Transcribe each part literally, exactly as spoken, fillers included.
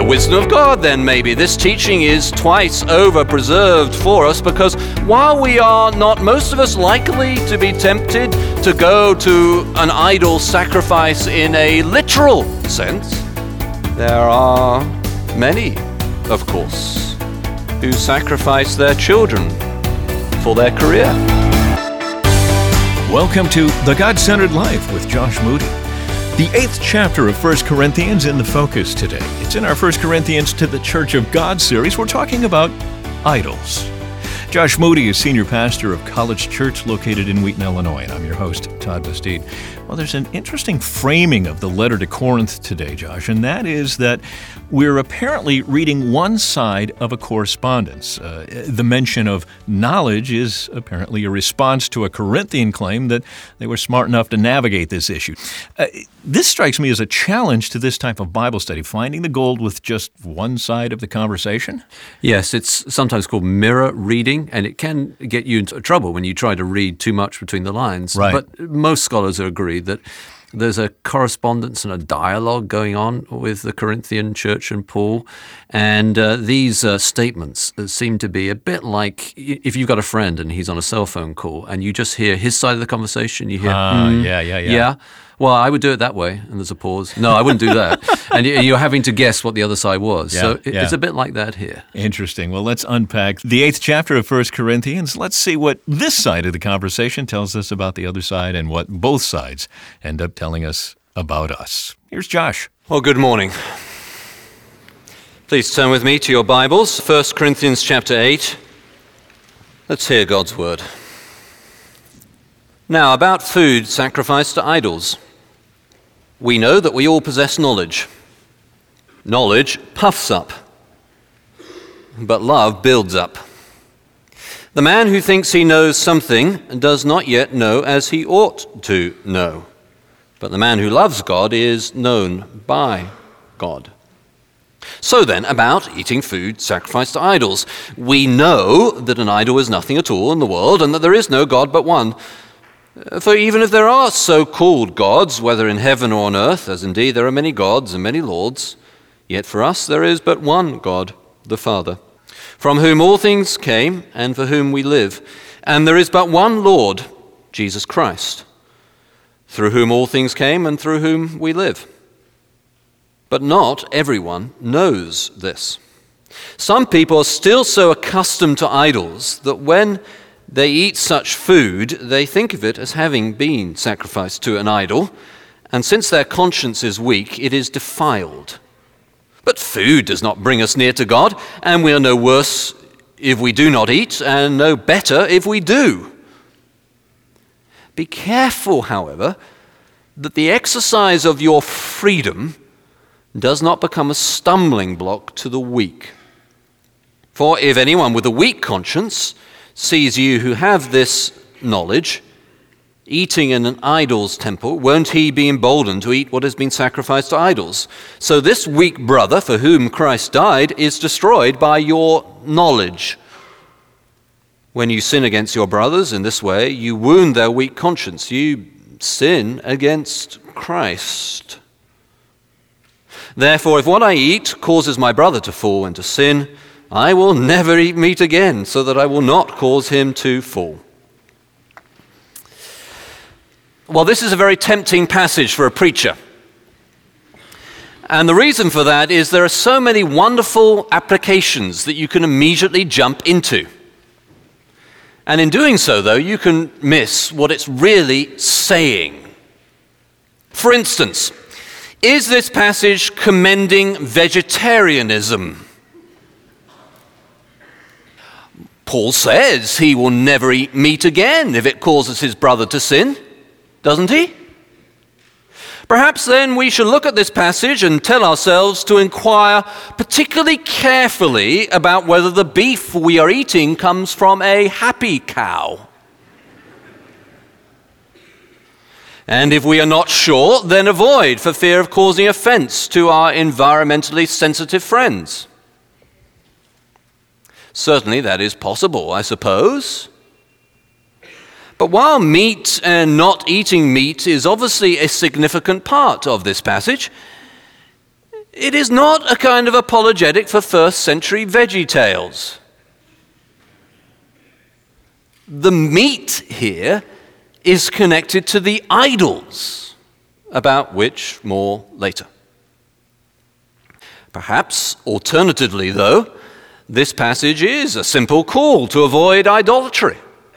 wisdom of God, then maybe. This teaching is twice over preserved for us because while we are not, most of us, likely to be tempted to go to an idol sacrifice in a literal sense, there are many, of course, who sacrifice their children for their career. Welcome to The God-Centered Life with Josh Moody. The eighth chapter of First Corinthians in the focus today. It's in our First Corinthians to the Church of God series. We're talking about idols. Josh Moody is senior pastor of College Church located in Wheaton, Illinois, and I'm your host, Todd Bastide. Well, there's an interesting framing of the letter to Corinth today, Josh, and that is that we're apparently reading one side of a correspondence. Uh, the mention of knowledge is apparently a response to a Corinthian claim that they were smart enough to navigate this issue. Uh, this strikes me as a challenge to this type of Bible study, finding the gold with just one side of the conversation. Yes, it's sometimes called mirror reading, and it can get you into trouble when you try to read too much between the lines. Right. But most scholars agree that there's a correspondence and a dialogue going on with the Corinthian church and Paul, and uh, these uh, statements seem to be a bit like if you've got a friend and he's on a cell phone call and you just hear his side of the conversation, you hear, uh, mm, yeah, yeah, yeah. yeah. Well, I would do it that way, and there's a pause. No, I wouldn't do that. And you're having to guess what the other side was. Yeah, so yeah. it's a bit like that here. Interesting. Well, let's unpack the eighth chapter of First Corinthians. Let's see what this side of the conversation tells us about the other side and what both sides end up telling us about us. Here's Josh. Well, good morning. Please turn with me to your Bibles, First Corinthians chapter eight. Let's hear God's word. Now, about food sacrificed to idols. We know that we all possess knowledge. Knowledge puffs up, but love builds up. The man who thinks he knows something does not yet know as he ought to know. But the man who loves God is known by God. So then, about eating food sacrificed to idols. We know that an idol is nothing at all in the world and that there is no God but one. For even if there are so-called gods, whether in heaven or on earth, as indeed there are many gods and many lords, yet for us there is but one God, the Father, from whom all things came and for whom we live. And there is but one Lord, Jesus Christ, through whom all things came and through whom we live. But not everyone knows this. Some people are still so accustomed to idols that when they eat such food, they think of it as having been sacrificed to an idol, and since their conscience is weak, it is defiled. But food does not bring us near to God, and we are no worse if we do not eat, and no better if we do. Be careful, however, that the exercise of your freedom does not become a stumbling block to the weak. For if anyone with a weak conscience sees you who have this knowledge eating in an idol's temple, won't he be emboldened to eat what has been sacrificed to idols? So this weak brother for whom Christ died is destroyed by your knowledge. When you sin against your brothers in this way, you wound their weak conscience. You sin against Christ. Therefore, if what I eat causes my brother to fall into sin, I will never eat meat again, so that I will not cause him to fall. Well, this is a very tempting passage for a preacher. And the reason for that is there are so many wonderful applications that you can immediately jump into. And in doing so, though, you can miss what it's really saying. For instance, is this passage commending vegetarianism? Paul says he will never eat meat again if it causes his brother to sin, doesn't he? Perhaps then we should look at this passage and tell ourselves to inquire particularly carefully about whether the beef we are eating comes from a happy cow. And if we are not sure, then avoid for fear of causing offense to our environmentally sensitive friends. Certainly that is possible, I suppose. But while meat and not eating meat is obviously a significant part of this passage, it is not a kind of apologetic for first century Veggie Tales. The meat here is connected to the idols, about which more later. Perhaps, alternatively though, this passage is a simple call to avoid idolatry.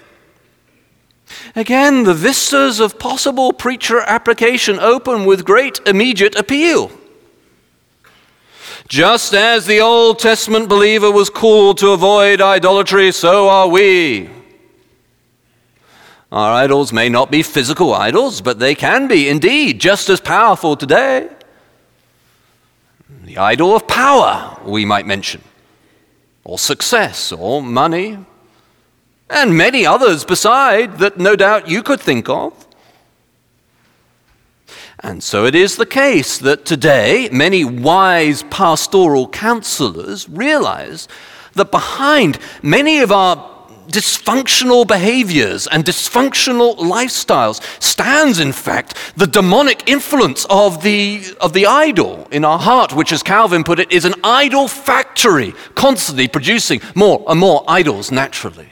Again, the vistas of possible preacher application open with great immediate appeal. Just as the Old Testament believer was called to avoid idolatry, so are we. Our idols may not be physical idols, but they can be indeed just as powerful today. The idol of power, we might mention, or success, or money, and many others beside that no doubt you could think of. And so it is the case that today many wise pastoral counselors realize that behind many of our dysfunctional behaviors and dysfunctional lifestyles stands, in fact, the demonic influence of the, of the idol in our heart, which, as Calvin put it, is an idol factory, constantly producing more and more idols naturally.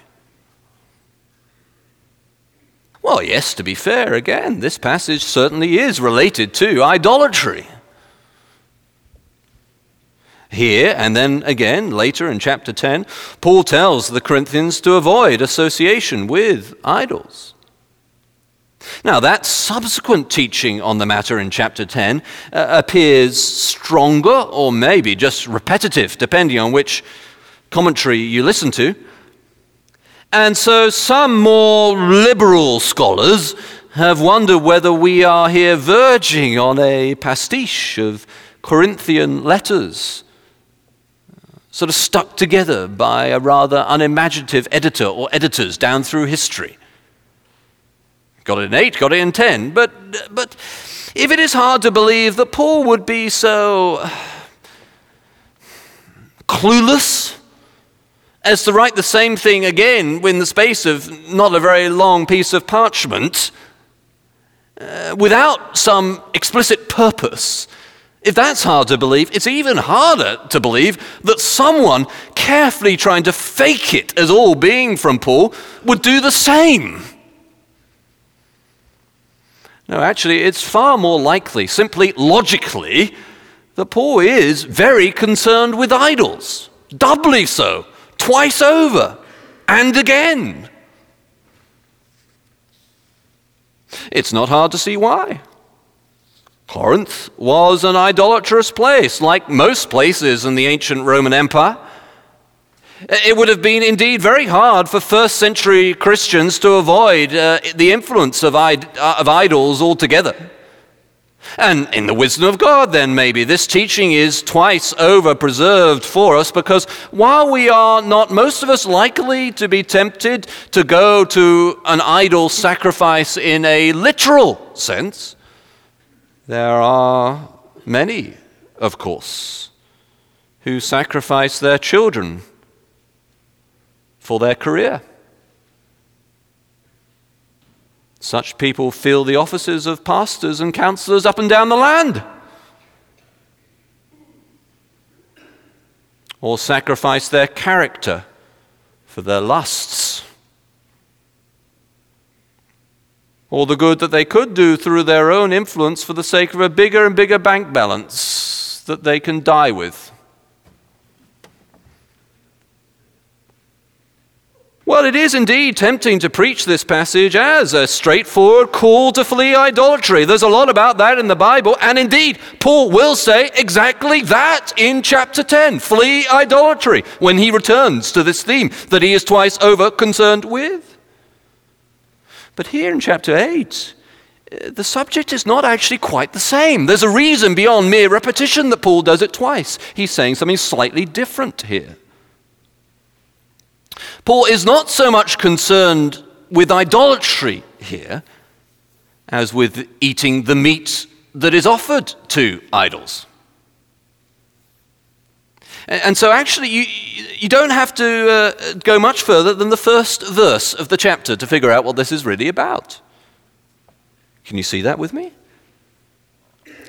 Well, yes, to be fair, again, this passage certainly is related to idolatry. Here, and then again later in chapter ten, Paul tells the Corinthians to avoid association with idols. Now, that subsequent teaching on the matter in chapter ten uh, appears stronger or maybe just repetitive, depending on which commentary you listen to. And so some more liberal scholars have wondered whether we are here verging on a pastiche of Corinthian letters, sort of stuck together by a rather unimaginative editor or editors down through history. Got it in eight, got it in ten. But, but if it is hard to believe that Paul would be so clueless as to write the same thing again in the space of not a very long piece of parchment, uh, without some explicit purpose, if that's hard to believe, it's even harder to believe that someone carefully trying to fake it as all being from Paul would do the same. No, actually, it's far more likely, simply logically, that Paul is very concerned with idols, doubly so, twice over, and again. It's not hard to see why. Corinth was an idolatrous place, like most places in the ancient Roman Empire. It would have been indeed very hard for first century Christians to avoid uh, the influence of, id- uh, of idols altogether. And in the wisdom of God, then, maybe, this teaching is twice over preserved for us, because while we are not, most of us, likely to be tempted to go to an idol sacrifice in a literal sense, there are many, of course, who sacrifice their children for their career. Such people fill the offices of pastors and counselors up and down the land. Or sacrifice their character for their lusts. Or the good that they could do through their own influence for the sake of a bigger and bigger bank balance that they can die with. Well, it is indeed tempting to preach this passage as a straightforward call to flee idolatry. There's a lot about that in the Bible, and indeed, Paul will say exactly that in chapter ten, flee idolatry, when he returns to this theme that he is twice over concerned with. But here in chapter eight, the subject is not actually quite the same. There's a reason beyond mere repetition that Paul does it twice. He's saying something slightly different here. Paul is not so much concerned with idolatry here as with eating the meat that is offered to idols. And so actually you, you don't have to uh, go much further than the first verse of the chapter to figure out what this is really about. Can you see that with me?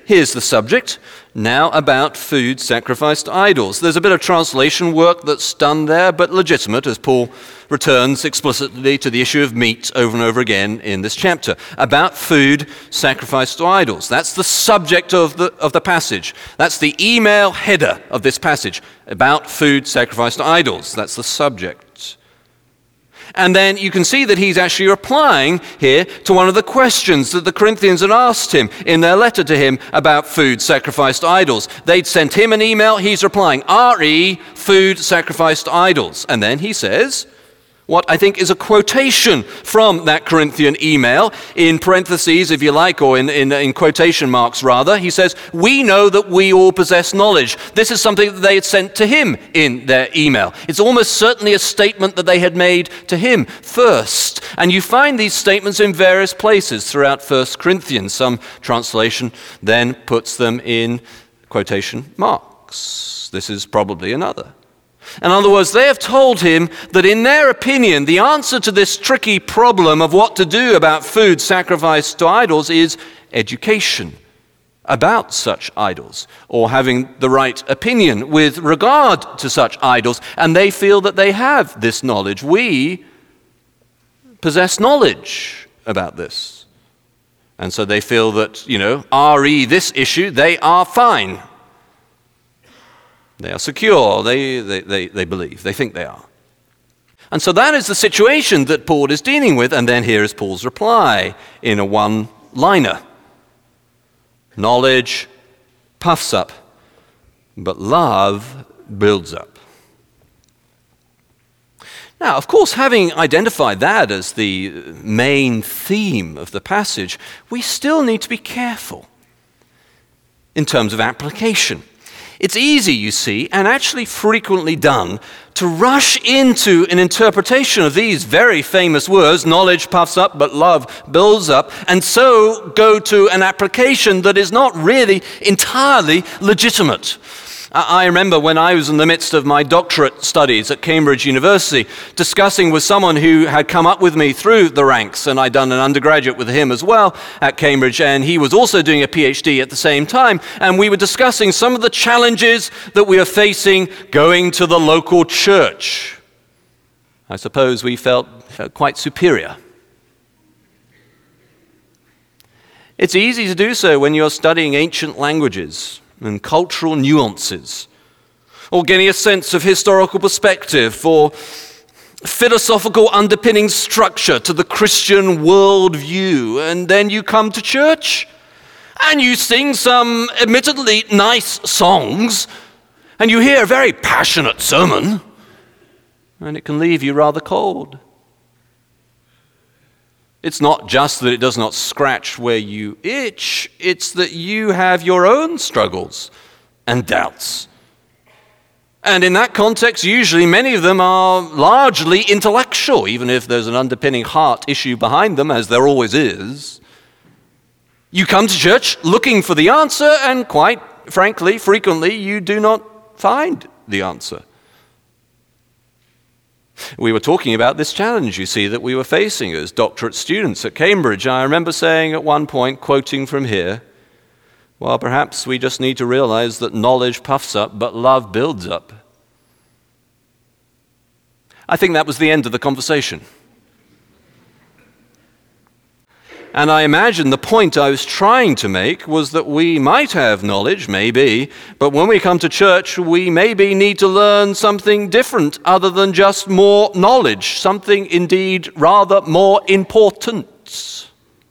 here's the subject, now about food sacrificed to idols. There's a bit of translation work that's done there, but legitimate, as Paul returns explicitly to the issue of meat over and over again in this chapter. About food sacrificed to idols. That's the subject of the, of the passage. That's the email header of this passage. About food sacrificed to idols. That's the subject. And then you can see that he's actually replying here to one of the questions that the Corinthians had asked him in their letter to him about food sacrificed to idols. They'd sent him an email, he's replying, R E, food sacrificed to idols. And then he says what I think is a quotation from that Corinthian email, in parentheses, if you like, or in, in, in quotation marks rather. He says, we know that we all possess knowledge. This is something that they had sent to him in their email. It's almost certainly a statement that they had made to him first. And you find these statements in various places throughout First Corinthians. Some translation then puts them in quotation marks. This is probably another. In other words, they have told him that in their opinion, the answer to this tricky problem of what to do about food sacrificed to idols is education about such idols, or having the right opinion with regard to such idols. And they feel that they have this knowledge. We possess knowledge about this. And so they feel that, you know, R E this issue, they are fine. They are secure, they, they, they, they believe, they think they are. And so that is the situation that Paul is dealing with, and then here is Paul's reply in a one-liner. Knowledge puffs up, but love builds up. Now, of course, having identified that as the main theme of the passage, we still need to be careful in terms of application. It's easy, you see, and actually frequently done, to rush into an interpretation of these very famous words, knowledge puffs up, but love builds up, and so go to an application that is not really entirely legitimate. I remember when I was in the midst of my doctorate studies at Cambridge University, discussing with someone who had come up with me through the ranks, and I'd done an undergraduate with him as well at Cambridge, and he was also doing a PhD at the same time, and we were discussing some of the challenges that we are facing going to the local church. I suppose we felt, felt quite superior. It's easy to do so when you're studying ancient languages and cultural nuances, or getting a sense of historical perspective or philosophical underpinning structure to the Christian worldview. And then you come to church and you sing some admittedly nice songs and you hear a very passionate sermon, and it can leave you rather cold. It's not just that it does not scratch where you itch, it's that you have your own struggles and doubts. And in that context, usually many of them are largely intellectual, even if there's an underpinning heart issue behind them, as there always is. You come to church looking for the answer, and quite frankly, frequently, you do not find the answer. We were talking about this challenge, you see, that we were facing as doctorate students at Cambridge. I remember saying at one point, quoting from here, well, perhaps we just need to realize that knowledge puffs up, but love builds up. I think that was the end of the conversation. And I imagine the point I was trying to make was that we might have knowledge, maybe, but when we come to church, we maybe need to learn something different other than just more knowledge, something indeed rather more important.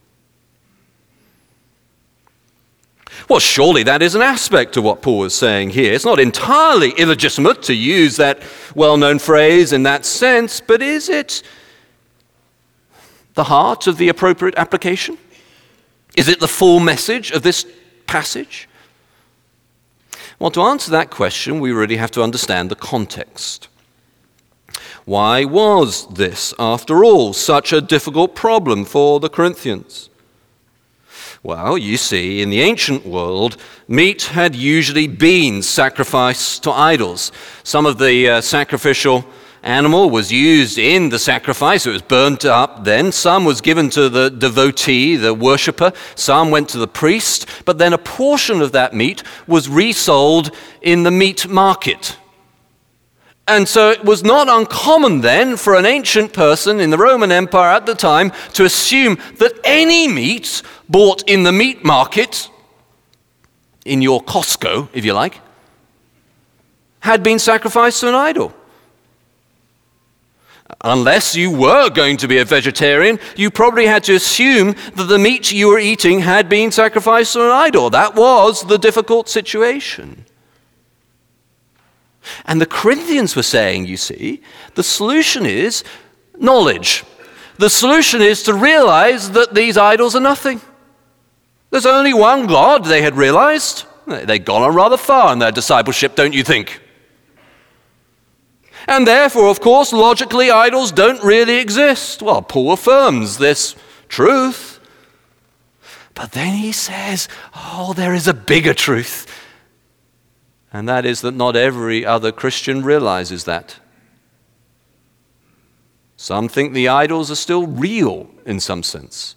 Well, surely that is an aspect of what Paul is saying here. It's not entirely illegitimate to use that well-known phrase in that sense, but is it the heart of the appropriate application? Is it the full message of this passage? Well, to answer that question, we really have to understand the context. Why was this, after all, such a difficult problem for the Corinthians? Well, you see, in the ancient world, meat had usually been sacrificed to idols. Some of the uh, sacrificial animal was used in the sacrifice. It was burnt up then. Some was given to the devotee, the worshipper. Some went to the priest. But then a portion of that meat was resold in the meat market. And so it was not uncommon then for an ancient person in the Roman Empire at the time to assume that any meat bought in the meat market, in your Costco, if you like, had been sacrificed to an idol. Unless you were going to be a vegetarian, you probably had to assume that the meat you were eating had been sacrificed to an idol. That was the difficult situation. And the Corinthians were saying, you see, the solution is knowledge. The solution is to realize that these idols are nothing. There's only one God, they had realized. They'd gone on rather far in their discipleship, don't you think? And therefore, of course, logically, idols don't really exist. Well, Paul affirms this truth. But then he says, oh, there is a bigger truth. And that is that not every other Christian realizes that. Some think the idols are still real in some sense.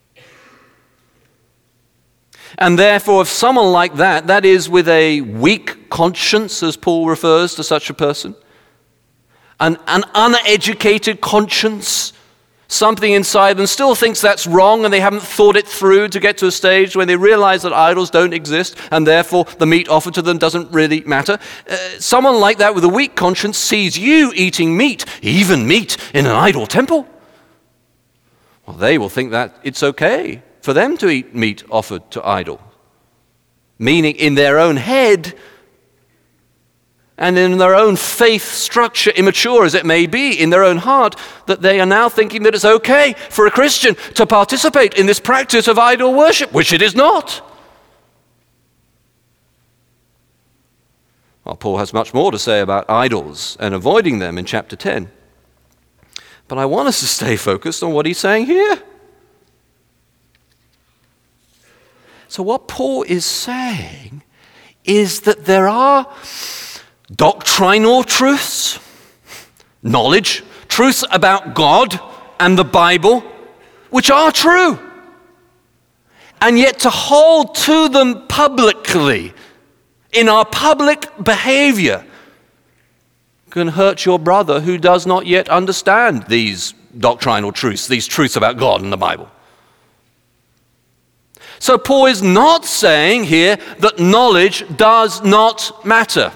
And therefore, if someone like that, that is with a weak conscience, as Paul refers to such a person, An, an uneducated conscience, something inside them still thinks that's wrong and they haven't thought it through to get to a stage when they realize that idols don't exist and therefore the meat offered to them doesn't really matter. Uh, someone like that with a weak conscience sees you eating meat, even meat, in an idol temple. Well, they will think that it's okay for them to eat meat offered to idol. Meaning in their own head, and in their own faith structure, immature as it may be, in their own heart, that they are now thinking that it's okay for a Christian to participate in this practice of idol worship, which it is not. Well, Paul has much more to say about idols and avoiding them in chapter ten. But I want us to stay focused on what he's saying here. So what Paul is saying is that there are doctrinal truths, knowledge, truths about God and the Bible, which are true. And yet to hold to them publicly, in our public behavior, can hurt your brother who does not yet understand these doctrinal truths, these truths about God and the Bible. So Paul is not saying here that knowledge does not matter.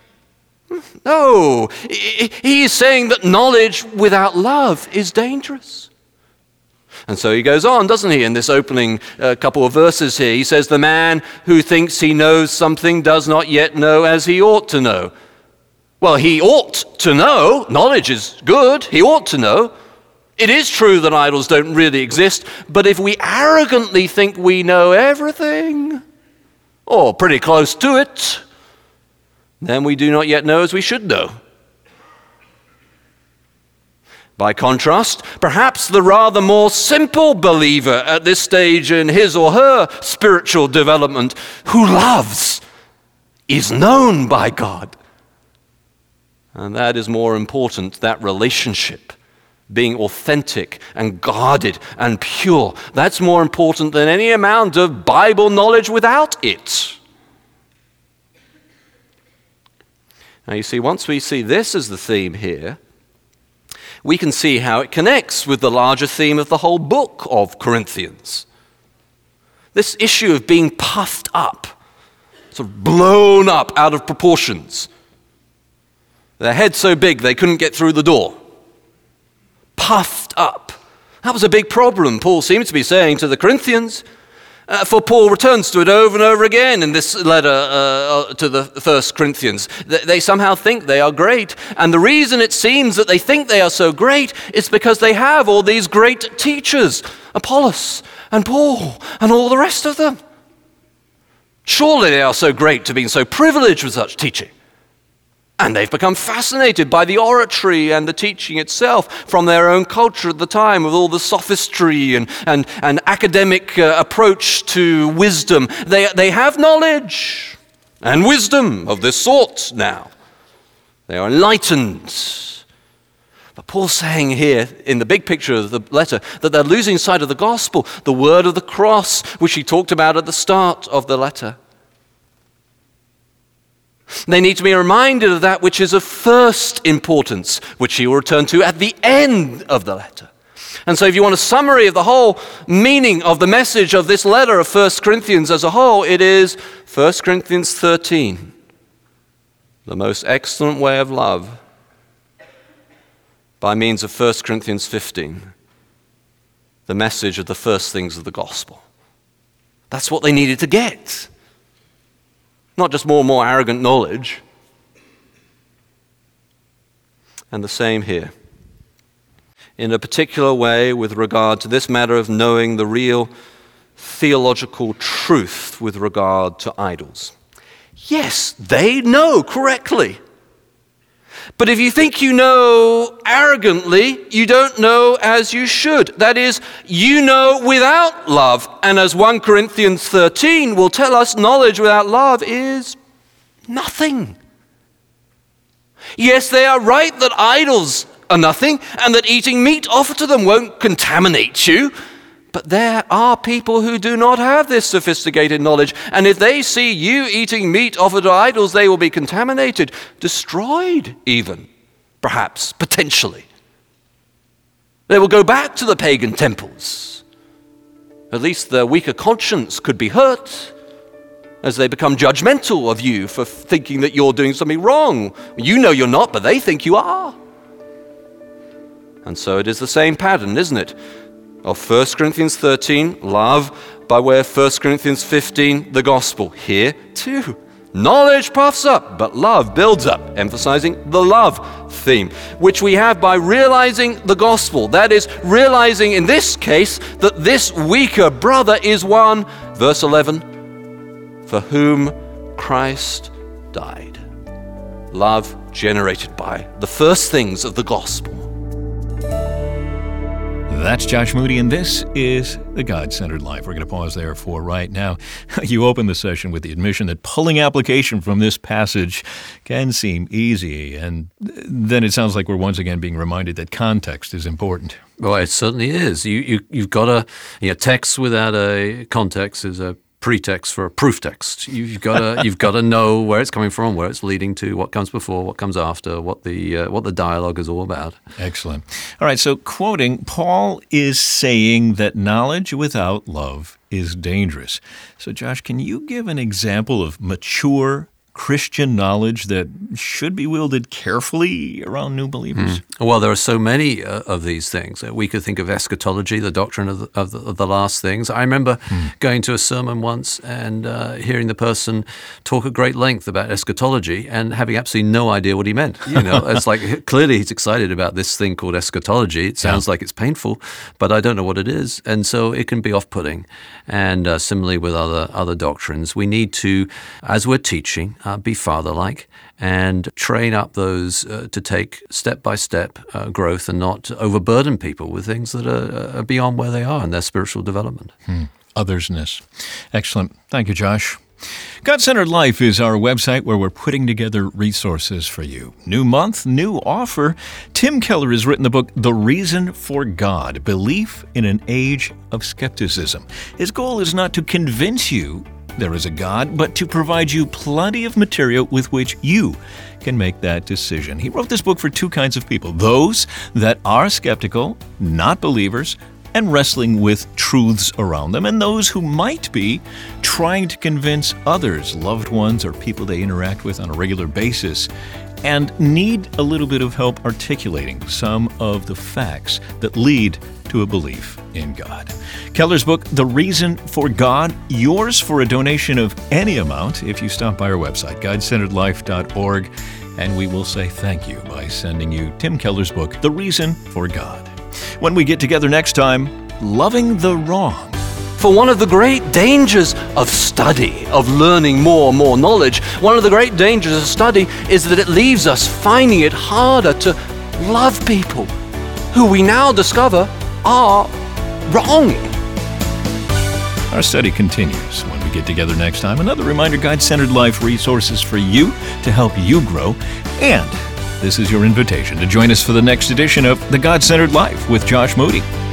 No, he is saying that knowledge without love is dangerous. And so he goes on, doesn't he, in this opening uh, couple of verses here. He says, the man who thinks he knows something does not yet know as he ought to know. Well, he ought to know. Knowledge is good. He ought to know. It is true that idols don't really exist, but if we arrogantly think we know everything, or pretty close to it, then we do not yet know as we should know. By contrast, perhaps the rather more simple believer at this stage in his or her spiritual development, who loves, is known by God. And that is more important, that relationship, being authentic and guarded and pure. That's more important than any amount of Bible knowledge without it. Now you see, once we see this as the theme here, we can see how it connects with the larger theme of the whole book of Corinthians. This issue of being puffed up, sort of blown up out of proportions. Their head so big they couldn't get through the door. Puffed up. That was a big problem, Paul seems to be saying to the Corinthians. Uh, for Paul returns to it over and over again in this letter uh, to the First Corinthians. They, they somehow think they are great. And the reason it seems that they think they are so great is because they have all these great teachers, Apollos and Paul and all the rest of them. Surely they are so great to be so privileged with such teaching. And they've become fascinated by the oratory and the teaching itself from their own culture at the time, with all the sophistry and, and, and academic uh, approach to wisdom. They, they have knowledge and wisdom of this sort now. They are enlightened. But Paul's saying here, in the big picture of the letter, that they're losing sight of the gospel, the word of the cross, which he talked about at the start of the letter. They need to be reminded of that which is of first importance, which he will return to at the end of the letter. And so if you want a summary of the whole meaning of the message of this letter of First Corinthians as a whole, it is First Corinthians thirteen, the most excellent way of love, by means of First Corinthians fifteen, the message of the first things of the gospel. That's what they needed to get. Not just more and more arrogant knowledge. And the same here. In a particular way with regard to this matter of knowing the real theological truth with regard to idols. Yes, they know correctly. But if you think you know arrogantly, you don't know as you should. That is, you know without love. And as First Corinthians thirteen will tell us, knowledge without love is nothing. Yes, they are right that idols are nothing, and that eating meat offered to them won't contaminate you. But there are people who do not have this sophisticated knowledge, and if they see you eating meat offered to idols, they will be contaminated, destroyed even, perhaps, potentially. They will go back to the pagan temples. At least their weaker conscience could be hurt as they become judgmental of you for thinking that you're doing something wrong. You know you're not, but they think you are. And so it is the same pattern, isn't it? Of First Corinthians thirteen, love, by way of First Corinthians fifteen, the gospel. Here too, knowledge puffs up, but love builds up, emphasizing the love theme, which we have by realizing the gospel. That is, realizing in this case that this weaker brother is one, verse eleven, for whom Christ died. Love generated by the first things of the gospel. That's Josh Moody, and this is The God-Centered Life. We're going to pause there for right now. You opened the session with the admission that pulling application from this passage can seem easy, and then it sounds like we're once again being reminded that context is important. Well, it certainly is. You, you, you've got a you know, text without a context is a pretext for a proof text. You've got to you've got to know where it's coming from, where it's leading to, what comes before, what comes after, what the uh, what the dialogue is all about. Excellent. All right, so quoting, Paul is saying that knowledge without love is dangerous. So Josh, can you give an example of mature Christian knowledge that should be wielded carefully around new believers? Mm. Well, there are so many uh, of these things. We could think of eschatology, the doctrine of the, of the, of the last things. I remember mm. going to a sermon once and uh, hearing the person talk at great length about eschatology and having absolutely no idea what he meant. You know, it's like clearly he's excited about this thing called eschatology. It sounds yeah. like it's painful, but I don't know what it is, and so it can be off-putting. And uh, similarly with other other doctrines, we need to, as we're teaching, Uh, be father-like and train up those uh, to take step-by-step uh, growth and not overburden people with things that are, are beyond where they are in their spiritual development. Hmm. Othersness. Excellent. Thank you, Josh. God-Centered Life is our website where we're putting together resources for you. New month, new offer. Tim Keller has written the book, The Reason for God, Belief in an Age of Skepticism. His goal is not to convince you there is a God, but to provide you plenty of material with which you can make that decision. He wrote this book for two kinds of people: those that are skeptical, not believers, and wrestling with truths around them, and those who might be trying to convince others, loved ones, or people they interact with on a regular basis, and need a little bit of help articulating some of the facts that lead to a belief in God. Keller's book, The Reason for God, yours for a donation of any amount if you stop by our website, god centered life dot org, and we will say thank you by sending you Tim Keller's book, The Reason for God. When we get together next time, loving the wrong. For one of the great dangers of study, of learning more and more knowledge, one of the great dangers of study is that it leaves us finding it harder to love people who we now discover are wrong. Our study continues when we get together next time. Another reminder, God-Centered Life resources for you to help you grow. And this is your invitation to join us for the next edition of The God-Centered Life with Josh Moody.